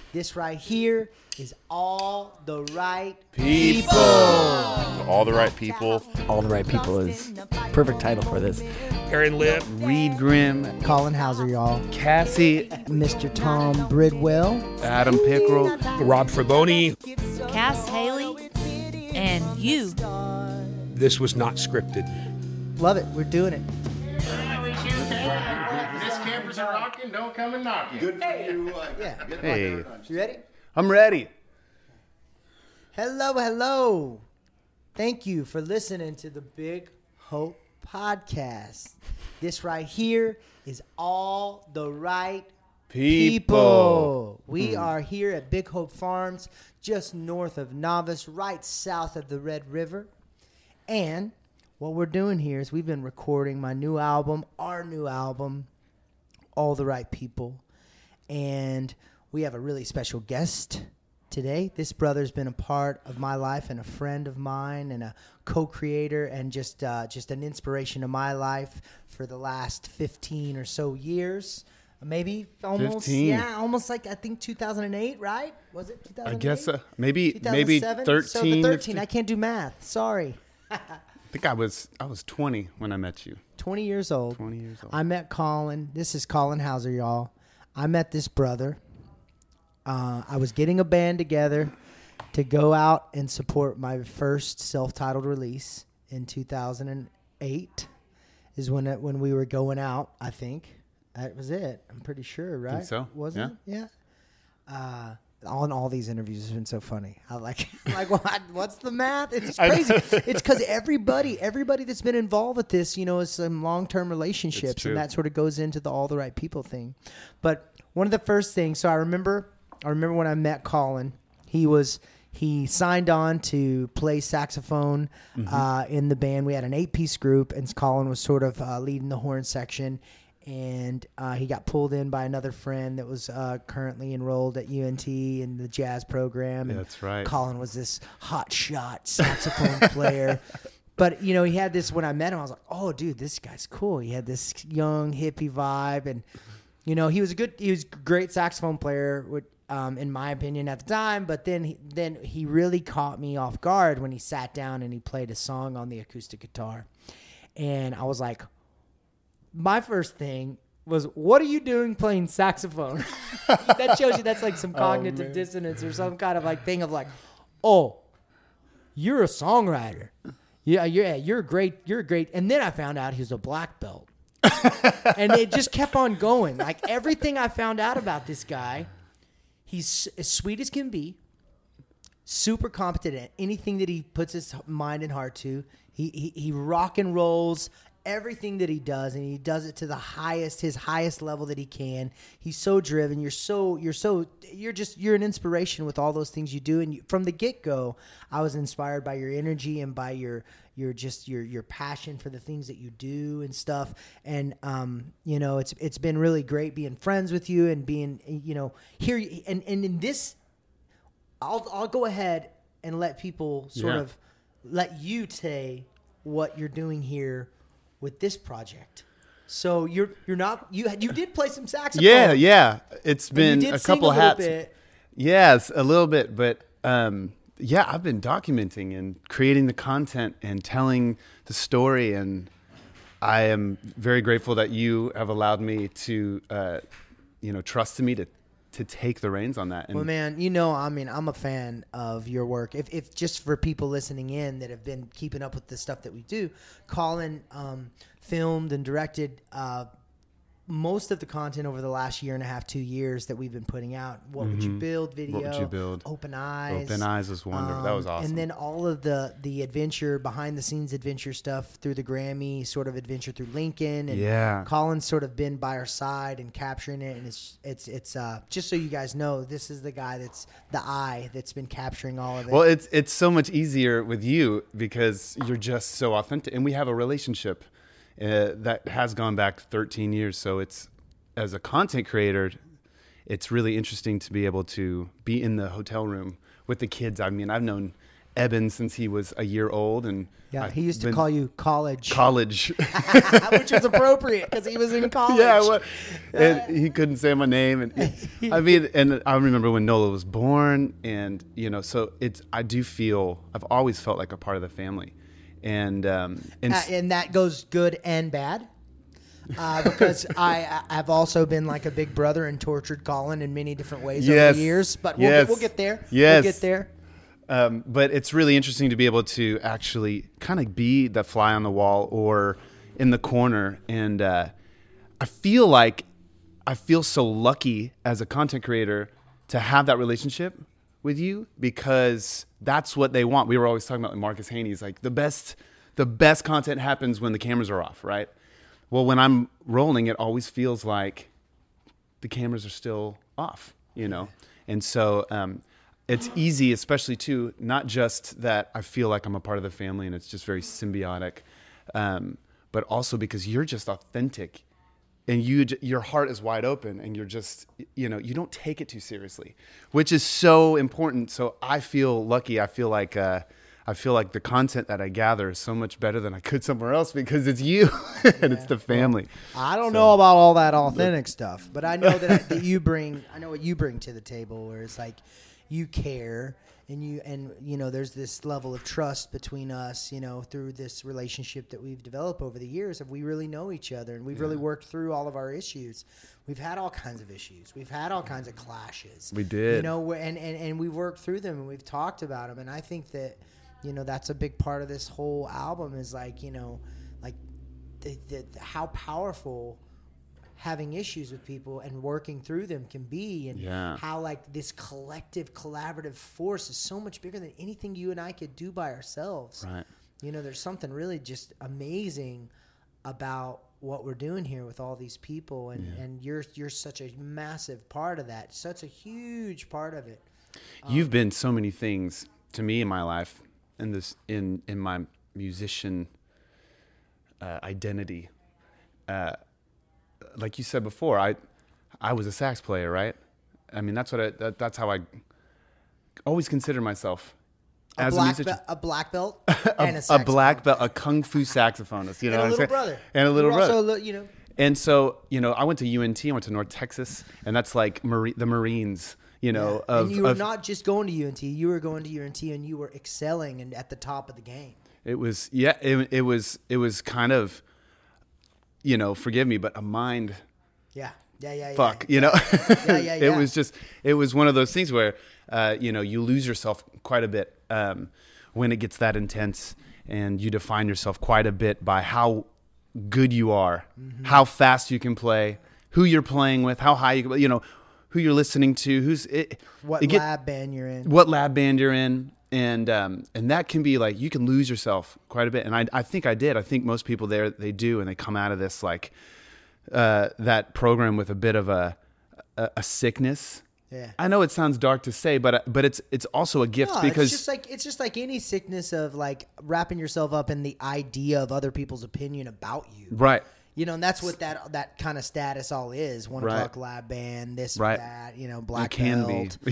This right here is All the Right People. All the Right People. All the Right People is perfect title for this. Aaron Lip. Reed Grimm. Colin Hauser, y'all. Cassie. Mr. Tom Bridwell. Adam Pickrell. Rob Fraboni. Cass Haley. And you. This was not scripted. Love it. We're doing it. This campers are rocking, don't come and knocking. Good for you. Yeah. Hey. You ready? I'm ready. Hello, hello. Thank you for listening to the Big Hope Podcast. This right here is All the Right People. We are here at Big Hope Farms, just north of Novice, right south of the Red River. And what we're doing here is we've been recording my new album, our new album, All the Right People. And we have a really special guest today. This brother's been a part of my life and a friend of mine and a co-creator and just an inspiration of my life for the last 15 or so years. Maybe almost, 15. yeah, almost like I think 2008, right? Was it 2008? I guess maybe 2007? 13. So the 13. I can't do math. Sorry. I think I was 20 when I met you. 20 years old. 20 years old. I met Colin. This is Colin Hauser, y'all. I met this brother. I was getting a band together to go out and support my first self-titled release in 2008 is when we were going out, I think. That was it. I'm pretty sure, right? Think so. Wasn't it? Yeah. All these interviews have been so funny. I like what's the math? It's crazy. It's because everybody that's been involved with this, is some long-term relationships, and that sort of goes into the All the Right People thing. But one of the first things, so I remember when I met Colin, he signed on to play saxophone in the band. We had an 8-piece group, and Colin was sort of leading the horn section. And he got pulled in by another friend that was currently enrolled at UNT in the jazz program. And that's right. Colin was this hot shot saxophone player. But, he had this, when I met him, I was like, oh, dude, this guy's cool. He had this young hippie vibe. And, he was a great saxophone player, in my opinion at the time. But then he really caught me off guard when he sat down and he played a song on the acoustic guitar. And I was like, my first thing was, what are you doing playing saxophone? That shows you that's like some cognitive dissonance or some kind of like thing of like, oh, you're a songwriter. Yeah, you're great. You're great. And then I found out he was a black belt. And it just kept on going. Like everything I found out about this guy, he's as sweet as can be, super competent at anything that he puts his mind and heart to. He rock and rolls everything that he does, and he does it to his highest level that he can. He's so driven. You're an inspiration with all those things you do. And from the get-go, I was inspired by your energy and by your passion for the things that you do and stuff. And it's been really great being friends with you and being here. And in this, I'll go ahead and let people let you say what you're doing here with this project. So you did play some saxophone. Yeah. It's been a couple hats. Bit. Yes, a little bit, but I've been documenting and creating the content and telling the story, and I am very grateful that you have allowed me to trusted me to take the reins on that. And well, man, I'm a fan of your work. If just for people listening in that have been keeping up with the stuff that we do, Colin filmed and directed most of the content over the last year and a half, 2 years that we've been putting out. What Would You Build video? What Would You Build? Open Eyes. Open Eyes was wonderful. That was awesome. And then all of the adventure, behind the scenes adventure stuff through the Grammy, sort of adventure through Lincoln. And Colin's sort of been by our side and capturing it. And it's just so you guys know, this is the guy that's the eye that's been capturing all of it. Well, it's so much easier with you because you're just so authentic, and we have a relationship that has gone back 13 years. So it's, as a content creator, it's really interesting to be able to be in the hotel room with the kids. I mean, I've known Eben since he was a year old, and He used to call you college, college. which was appropriate because he was in college. Yeah, well, and he couldn't say my name, and I mean, and I remember when Nola was born, and so I do feel I've always felt like a part of the family, and that goes good and bad. Because I've also been like a big brother and tortured Colin in many different ways over the years, but we'll get there. Yes. We'll get there. But it's really interesting to be able to actually kind of be the fly on the wall or in the corner. And I feel so lucky as a content creator to have that relationship with you, because that's what they want. We were always talking about Marcus Haney's like the best content happens when the cameras are off, right? Well, when I'm rolling, it always feels like the cameras are still off, And so it's easy, especially too, not just that I feel like I'm a part of the family and it's just very symbiotic, but also because you're just authentic and your heart is wide open and you're just, you don't take it too seriously, which is so important. So I feel lucky. I feel like the content that I gather is so much better than I could somewhere else because it's you and it's the family. Well, I don't know about all that authentic stuff, but I know that I know what you bring to the table, where it's like you care and there's this level of trust between us, through this relationship that we've developed over the years of we really know each other and we've really worked through all of our issues. We've had all kinds of issues. We've had all kinds of clashes. We did. And we've worked through them and we've talked about them. And I think that that's a big part of this whole album is like, how powerful having issues with people and working through them can be, and how like this collective collaborative force is so much bigger than anything you and I could do by ourselves. Right. There's something really just amazing about what we're doing here with all these people, and you're such a massive part of that, such a huge part of it. You've been so many things to me in my life. In my musician identity, like you said before, I was a sax player, right? I mean, that's how I always consider myself as a musician. A black belt and a black belt, a kung fu saxophonist. You know and what I'm saying? Brother. And a little brother. Also, And so, I went to UNT. I went to North Texas, and that's like the Marines. And you were not just going to UNT. You were going to UNT, and you were excelling and at the top of the game. It was it was kind of, forgive me, but a mind. Yeah. Fuck, Yeah. It was one of those things where, you lose yourself quite a bit when it gets that intense, and you define yourself quite a bit by how good you are, how fast you can play, who you're playing with, how high you can, who you're listening to, lab band you're in. What lab band you're in. And that can be like, you can lose yourself quite a bit. And I think I did. I think most people there, they do. And they come out of this like, that program with a bit of a sickness. Yeah. I know it sounds dark to say, but it's also a gift because it's just like any sickness of like wrapping yourself up in the idea of other people's opinion about you. Right. And that's what that kind of status all is. 1 o'clock lab band, this, that, black belt. Be.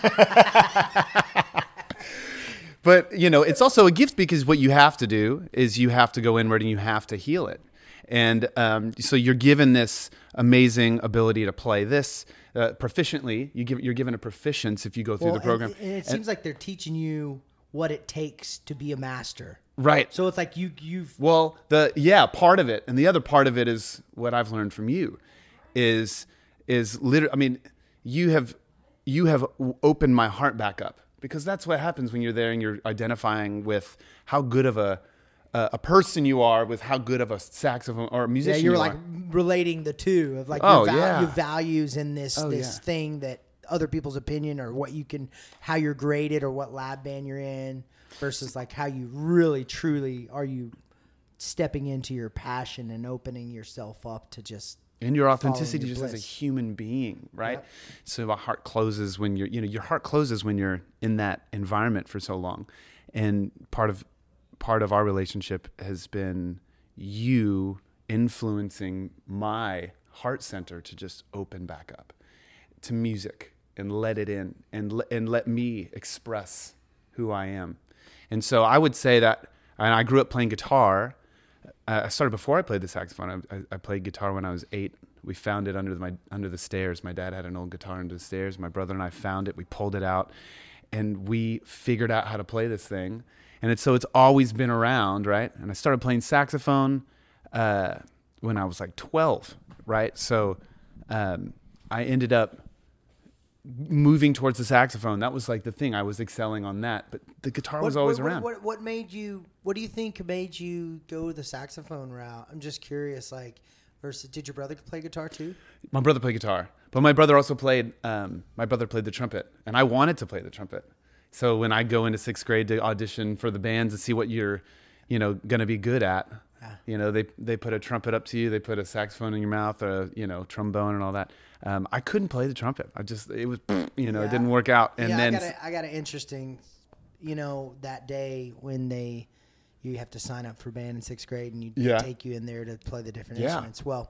But, it's also a gift because what you have to do is you have to go inward and you have to heal it. And so you're given this amazing ability to play this proficiently. You're given a proficiency if you go through the program. And it seems like they're teaching you what it takes to be a master. Right. So it's like you've... Well, part of it. And the other part of it is what I've learned from you is literally, I mean, you have opened my heart back up, because that's what happens when you're there and you're identifying with how good of a person you are with how good of a saxophone or a musician you are. Yeah, you're like relating the two of like your values in this thing that other people's opinion or how you're graded or what lab band you're in versus like how you really truly are you stepping into your passion and opening yourself up to just and your authenticity just bliss. as a human being, right? Yep. So my heart closes when your heart closes when you're in that environment for so long. And part of our relationship has been you influencing my heart center to just open back up to music and let it in and let me express who I am. And so I would say that, and I grew up playing guitar. I started before I played the saxophone. I played guitar when I was 8. We found it under the stairs. My dad had an old guitar under the stairs. My brother and I found it. We pulled it out, and we figured out how to play this thing. And it's always been around, right? And I started playing saxophone when I was like 12, right? So I ended up moving towards the saxophone. That was like the thing. I was excelling on that, but the guitar was always around. What made you? What do you think made you go the saxophone route? I'm just curious. Like, versus, did your brother play guitar too? My brother played guitar, but my brother also played. My brother played the trumpet, and I wanted to play the trumpet. So when I go into 6th grade to audition for the bands and see what you're, going to be good at, they put a trumpet up to you, they put a saxophone in your mouth, trombone and all that. I couldn't play the trumpet. It didn't work out. And then I got an interesting, that day when you have to sign up for band in 6th grade and they take you in there to play the different instruments. Well,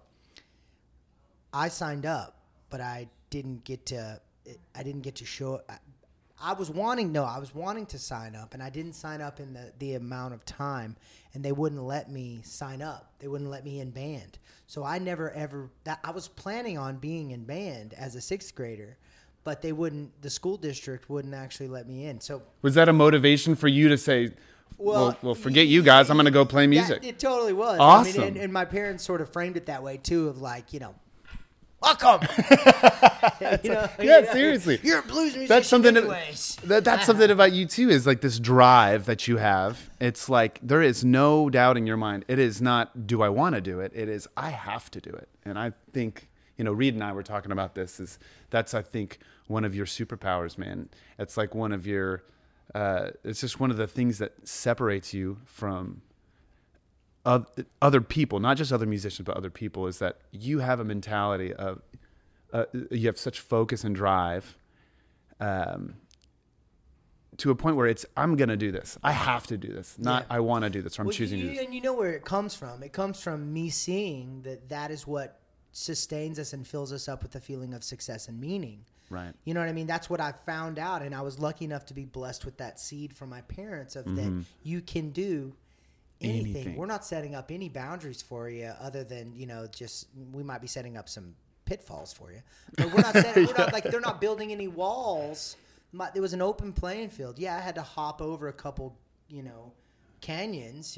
I signed up, but I didn't get to show. I was wanting to sign up, and I didn't sign up in the amount of time, and they wouldn't let me sign up. They wouldn't let me in band. So I never ever I was planning on being in band as a 6th grader, but the school district wouldn't actually let me in. So was that a motivation for you to say, well, forget you guys, I'm going to go play music? It totally was. Awesome. I mean, and my parents sort of framed it that way too, of like, welcome. Seriously. You're a blues musician. That's something. Anyways. That's something about you too. Is like this drive that you have. It's like there is no doubt in your mind. It is not, do I want to do it? It is, I have to do it. And I think Reed and I were talking about this. That's I think one of your superpowers, man. It's like one of your. It's just one of the things that separates you from other people, not just other musicians, but other people, is that you have a mentality of, you have such focus and drive to a point where it's, I'm going to do this. I have to do this. Not I want to do this, or I'm choosing to do this. And you know where it comes from. It comes from me seeing that is what sustains us and fills us up with a feeling of success and meaning. Right. You know what I mean? That's what I found out, and I was lucky enough to be blessed with that seed from my parents of that you can do anything. We're not setting up any boundaries for you other than, just we might be setting up some pitfalls for you. But we're not setting, they're not building any walls. There was an open playing field. Yeah, I had to hop over a couple, canyons,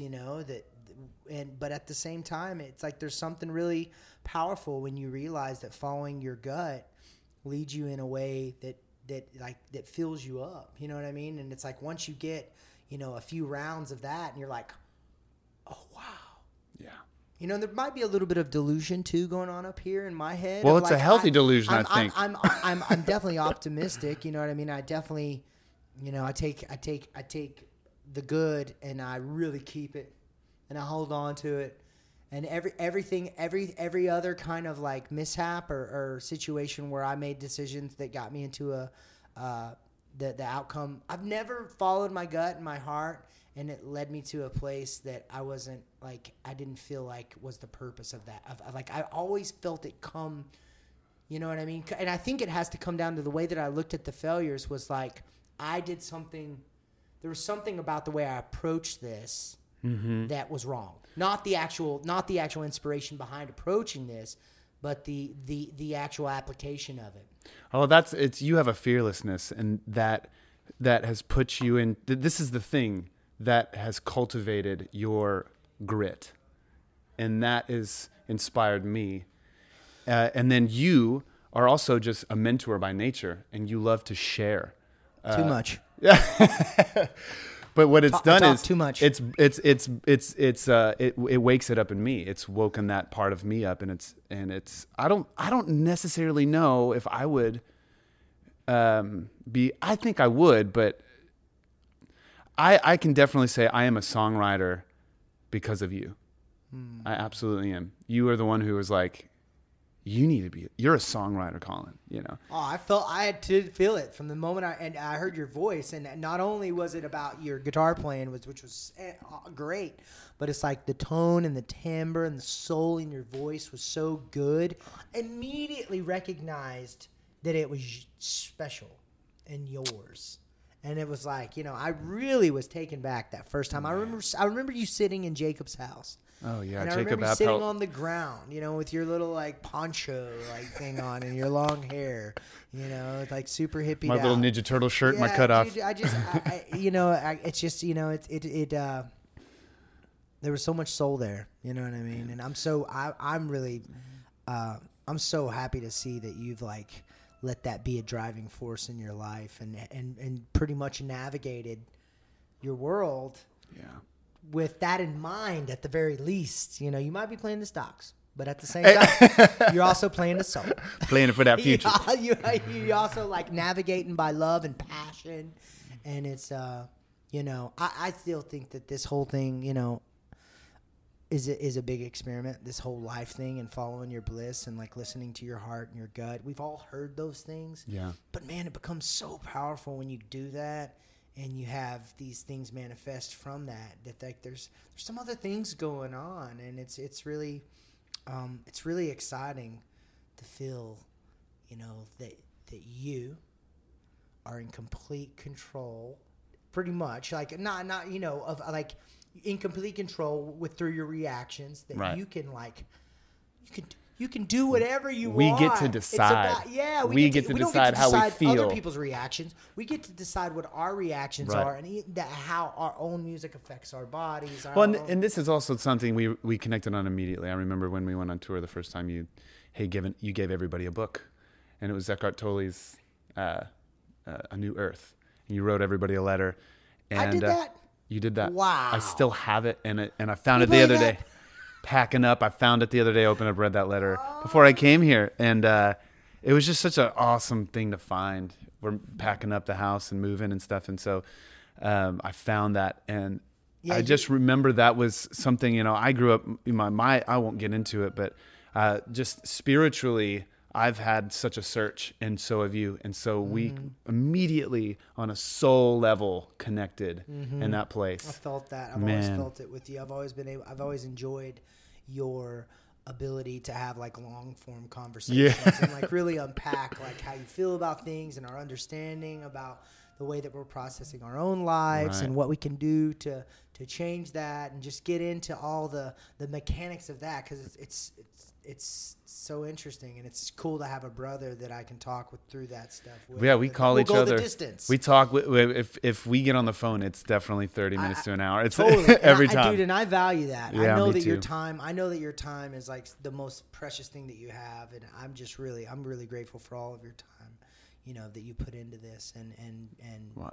but at the same time, it's like there's something really powerful when you realize that following your gut leads you in a way that fills you up. You know what I mean? And it's like once you get, a few rounds of that, and you're like, oh wow, yeah. There might be a little bit of delusion too going on up here in my head. Well, it's a healthy delusion, I think. I'm definitely optimistic. You know what I mean? I definitely, I take the good and I really keep it, and I hold on to it. And every other kind of like mishap or situation where I made decisions that got me into the outcome, I've never followed my gut and my heart, and it led me to a place that I didn't feel like was the purpose of that. I always felt it come, you know what I mean? And I think it has to come down to the way that I looked at the failures was like, I did something, there was something about the way I approached this that was wrong. Not the actual inspiration behind approaching this, but the actual application of it. Oh, you have a fearlessness, and that has put you in. This is the thing that has cultivated your grit, and that has inspired me. And then you are also just a mentor by nature, and you love to share. Too much. But what it's done is too much. It wakes it up in me. It's woken that part of me up, and it's I don't necessarily know if I would be. I think I would, but I can definitely say I am a songwriter because of you. I absolutely am. You are the one who was like, you're a songwriter, Colin, Oh, I had to feel it from the moment I heard your voice. And not only was it about your guitar playing, which was great, but it's like the tone and the timbre and the soul in your voice was so good. Immediately recognized that it was special and yours. And it was like, you know, I really was taken back that first time. I remember you sitting in Jacob's house. Oh yeah, And I Jacob remember you sitting Appel. on the ground, you know, with your little like poncho like thing on and your long hair, you know, like super hippie. My little Ninja Turtle shirt, and my Yeah, cutoff. dude, you know, it's just, you know, there was so much soul there, you know what I mean? And I'm so happy to see that you've like let that be a driving force in your life and pretty much navigated your world. Yeah. With that in mind, at the very least, you know, you might be playing the stocks, but at the same time, you're also playing the soul. Playing it for that future. You also like navigating by love and passion. And it's, you know, I still think that this whole thing, you know, is a big experiment, this whole life thing and following your bliss and like listening to your heart and your gut. We've all heard those things. Yeah. But man, it becomes so powerful when you do that. And you have these things manifest from that like there's some other things going on, and it's really exciting to feel, you know, that you are in complete control, pretty much, like not you know, of like in complete control through your reactions, that Right. you can like you can do whatever you We want. get to decide. We get to don't decide how we feel. Other people's reactions. We get to decide what our reactions Right. are, and how our own music affects our bodies. Well, and this is also something we connected on immediately. I remember when we went on tour the first time, you gave everybody a book, and it was Eckhart Tolle's A New Earth. And you wrote everybody a letter. And, I did that? You did that. Wow. I still have it, and I found You it the other believe day. Packing up, I found it the other day. Opened up, read that letter before I came here, and it was just such an awesome thing to find. We're packing up the house and moving and stuff, and so I found that, and I just remember that was something. You know, I grew up. I won't get into it, but just spiritually, I've had such a search, and so have you, and so we immediately on a soul level connected in that place. I felt that. I've always felt it with you. I've always enjoyed your ability to have like long form conversations and like really unpack like how you feel about things and our understanding about the way that we're processing our own lives and what we can do to change that, and just get into all the mechanics of that, because it's so interesting, and it's cool to have a brother that I can talk through that stuff with. Yeah, we call each other. The distance. We talk. If we get on the phone, it's definitely 30 minutes to an hour. It's totally every and time. dude, and I value that. Yeah, I know me that too. I know that your time is like the most precious thing that you have, and I'm really grateful for all of your time, you know, that you put into this, and Well,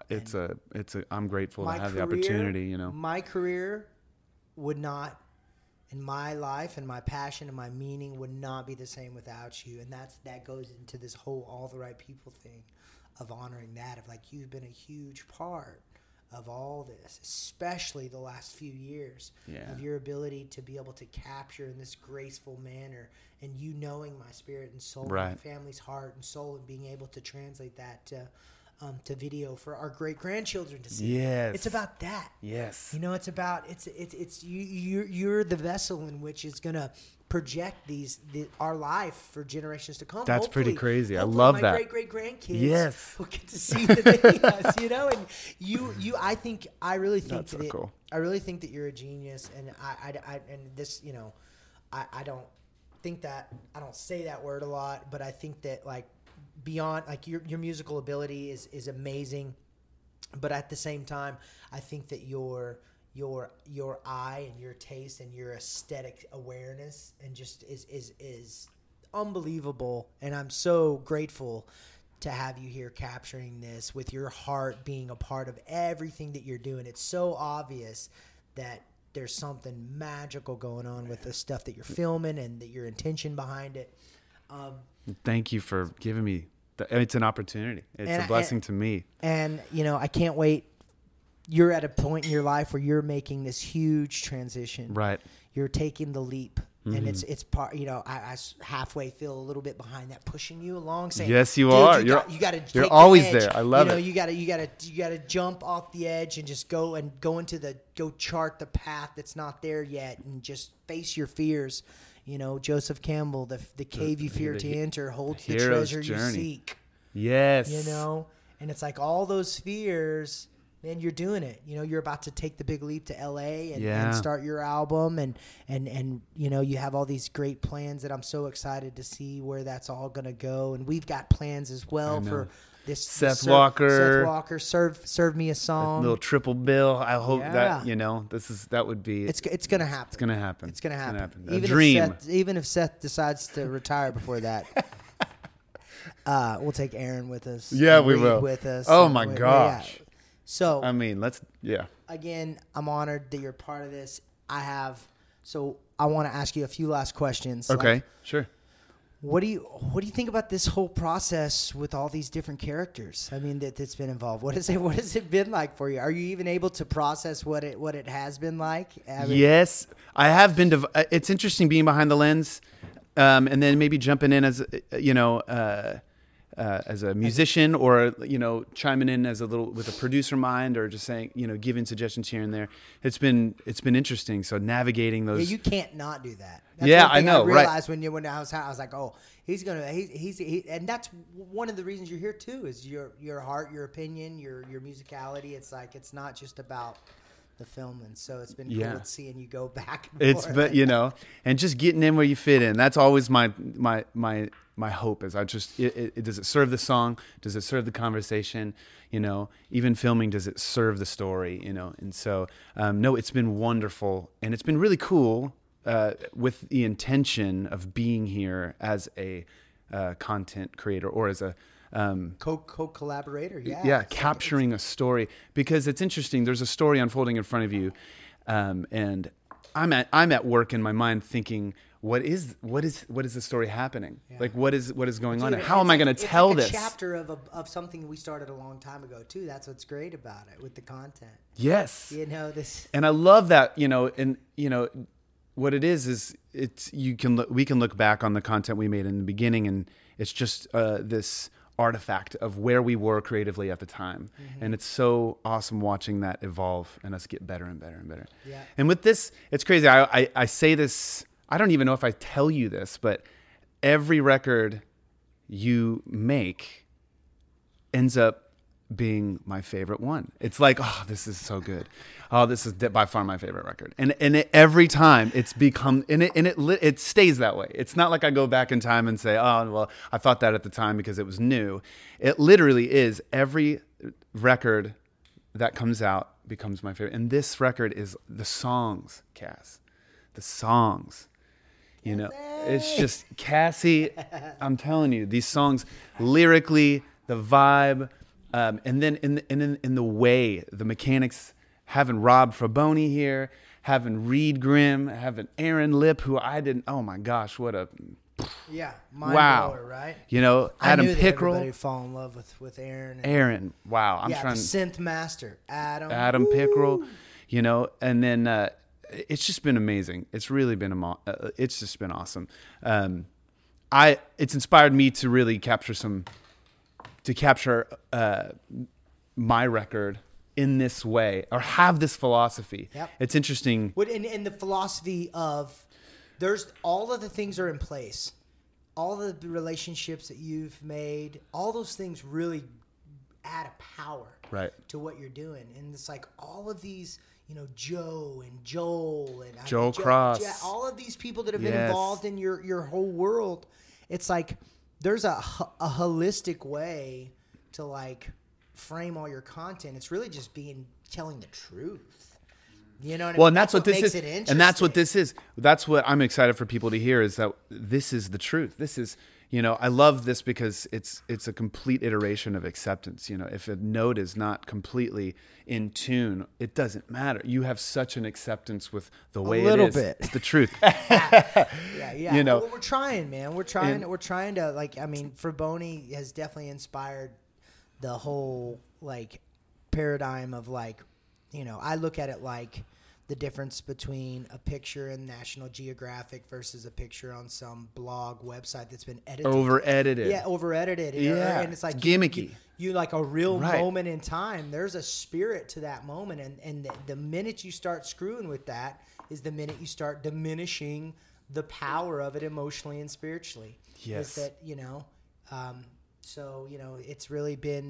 I'm grateful to my have the career- opportunity. You know, my career would not, and my life and my passion and my meaning would not be the same without you. And that goes into this whole all the right people thing of honoring that, of like, you've been a huge part of all this, especially the last few years of your ability to be able to capture in this graceful manner, and you knowing my spirit and soul, my family's heart and soul, and being able to translate that to video for our great grandchildren to see. Yes. It's about that. Yes. You know, it's about it's you're the vessel in which is gonna project our life for generations to come. That's pretty crazy. I Hopefully love my that. great grandkids Yes. will get to see the videos, you know. And I really think That's so cool. I really think that you're a genius, and I and this, you know, I don't think that, I don't say that word a lot, but I think that like beyond, like, your musical ability is amazing, but at the same time, I think that your eye and your taste and your aesthetic awareness and just is unbelievable, and I'm so grateful to have you here capturing this with your heart being a part of everything that you're doing. It's so obvious that there's something magical going on with the stuff that you're filming and that your intention behind it. Thank you for giving me. It's an opportunity. It's a blessing to me. And, you know, I can't wait. You're at a point in your life where you're making this huge transition. Right. You're taking the leap. And it's part, you know, I halfway feel a little bit behind that, pushing you along, saying, Yes, you "Dude, are. You're You're always the edge. there. I love it. You gotta jump off the edge and just go chart the path that's not there yet, and just face your fears. You know, Joseph Campbell, the cave you fear to enter holds the treasure you seek. Yes. You know, And it's like all those fears, man, you're doing it. You know, you're about to take the big leap to LA and start your album. And, you know, you have all these great plans that I'm so excited to see where that's all going to go. And we've got plans as well for this. Seth Walker serve me a song. A little triple bill. I hope that, you know, that would be. It's going to happen. It's going to happen. It's going to happen. A dream. Even if Seth decides to retire before that. We'll take Aaron with us. Yeah, we will. With us. Oh my gosh. Yeah. So I mean, again, I'm honored that you're part of this. So I want to ask you a few last questions. Okay, like, sure. What do you think about this whole process with all these different characters? I mean, that's been involved. What has it been like for you? Are you even able to process what it has been like? Yes, I have been. It's interesting being behind the lens, and then maybe jumping in as as a musician, or chiming in as with a producer mind, or just saying, giving suggestions here and there. It's been interesting. So navigating those. Yeah, you can't not do that. That's I know. I realized when I was like, oh, he's and that's one of the reasons you're here too. Is your heart, your opinion, your musicality. It's like it's not just about the film, and so it's been cool seeing you go back and forth. But and just getting in where you fit in. That's always my hope is does it serve the song? Does it serve the conversation? Even filming, does it serve the story? And so no, it's been wonderful, and it's been really cool with the intention of being here as a content creator, or as a co-collaborator, capturing a story, because it's interesting. There's a story unfolding in front of you, and I'm at work in my mind thinking, what is the story happening? Yeah. Like what is going on? And how am I going to tell this? It's a chapter of something we started a long time ago too. That's what's great about it with the content. Yes, this, and I love that. And what it is it's we can look back on the content we made in the beginning, and it's just this artifact of where we were creatively at the time. Mm-hmm. And it's so awesome watching that evolve and us get better and better and better. Yeah. And with this, it's crazy. I say this, I don't even know if I tell you this, but every record you make ends up being my favorite one. It's like, oh, this is so good. Oh, this is by far my favorite record. And every time it's become, and it stays that way. It's not like I go back in time and say, oh, well, I thought that at the time because it was new. It literally is. Every record that comes out becomes my favorite. And this record is the songs, Cass. The songs. It's just Cassie. I'm telling you, these songs, lyrically, the vibe, and then in the way, the mechanics, having Rob Fraboni here, having Reed Grimm, having Aaron Lipp, who I didn't. Oh my gosh, what a mind blower, right? Adam Pickrell. Everybody fall in love with Aaron. Aaron, wow, I'm trying. The synth master, Adam Pickrell, and then. It's just been amazing. It's really been it's just been awesome. It's inspired me to really capture my record in this way, or have this philosophy. Yep. It's interesting. In the philosophy of, there's all of the things are in place, all of the relationships that you've made, all those things really add a power to what you're doing, and it's like all of these. Joe and Joel and Joel Cross, all of these people that have been involved in your whole world. It's like there's a holistic way to like frame all your content. It's really just telling the truth. Well, and that's what this is. And that's what this is. That's what I'm excited for people to hear, is that this is the truth. This is, I love this because it's a complete iteration of acceptance. If a note is not completely in tune, it doesn't matter. You have such an acceptance with the way it is. A little bit. It's the truth. Yeah. Well, we're trying, man. We're trying to Fraboni has definitely inspired the whole paradigm of I look at it like the difference between a picture in National Geographic versus a picture on some blog website that's been edited. Over-edited. Yeah, over-edited. Yeah. And it's like gimmicky. You like a real moment in time. There's a spirit to that moment. And the minute you start screwing with that is the minute you start diminishing the power of it emotionally and spiritually. Yes. Is that, so, it's really been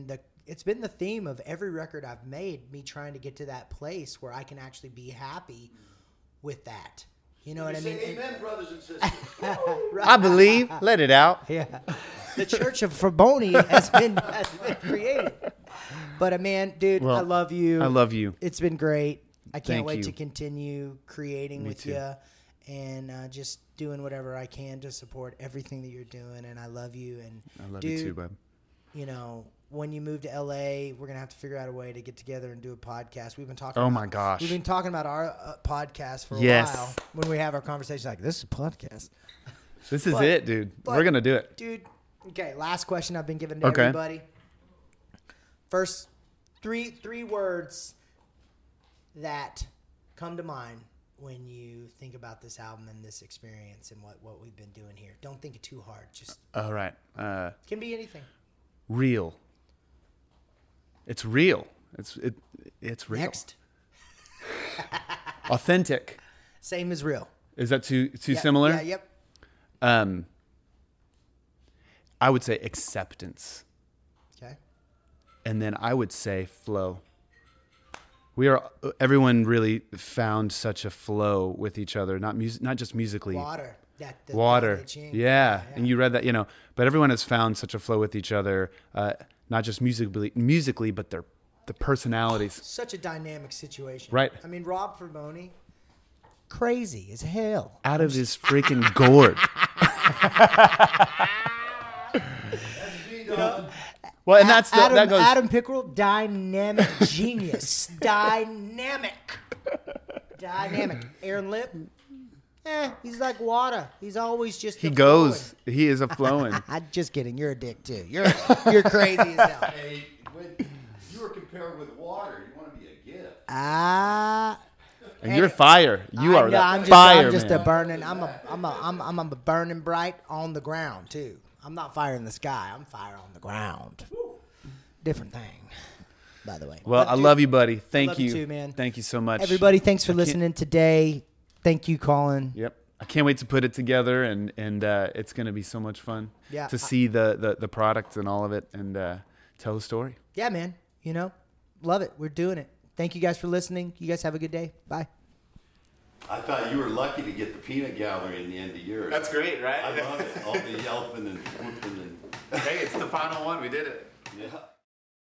it's been the theme of every record I've made, me trying to get to that place where I can actually be happy with that. You know what I mean? Amen, brothers and sisters. I believe. Let it out. Yeah. The Church of Fraboni has been created. But man, dude, Well, I love you. I love you. It's been great. I can't Thank wait you. to continue creating Me with too. you and just doing whatever I can to support everything that you're doing. And I love you. And I love dude, you too, bud. you know, when you move to LA, we're gonna have to figure out a way to get together and do a podcast. We've been talking. Oh about, my gosh. we've been talking about our podcast for a Yes. while. When we have our conversation, like this is a podcast, This is But- it, dude. but- We're going to do it. dude. Okay, last question I've been giving to Okay. everybody. First, three words that come to mind when you think about this album and this experience and what we've been doing here. Don't think it too hard. Just All right. can be anything. Real. It's real. It's real. Next, Authentic. same as real. Is that too Yeah, similar? Yeah. Yep. I would say acceptance. Okay. And then I would say flow. Everyone really found such a flow with each other, not just musically. Water. The Water. Da Ching. Yeah. And you read that, but everyone has found such a flow with each other, not just musically, but the personalities. Such a dynamic situation. Right. I mean, Rob Fraboni, crazy as hell. Out of his freaking gourd. Well, and that goes. Adam Pickerel, dynamic genius. Dynamic. Aaron Lip, he's like water. He's always just He a goes. He is a flowing. flowing. Just kidding. You're a dick too. You're crazy as hell. Hey, when you were compared with water, you want to be a gift. And you're fire. You are that I'm fire, just man. a burning. I'm a burning bright on the ground too. I'm not fire in the sky. I'm fire on the ground. Different thing, by the way. Well, But, I dude, love you, buddy. Thank love you. you too, man. Thank you so much. everybody. Thanks for listening today. Thank you, Colin. Yep. I can't wait to put it together, and it's going to be so much fun Yeah, to see the product and all of it and tell the story. Yeah, man. Love it. We're doing it. Thank you guys for listening. You guys have a good day. Bye. I thought you were lucky to get the peanut gallery in the end of yours. That's great, right? I love it. All the yelping and whooping and Hey, it's the final one. We did it. yeah.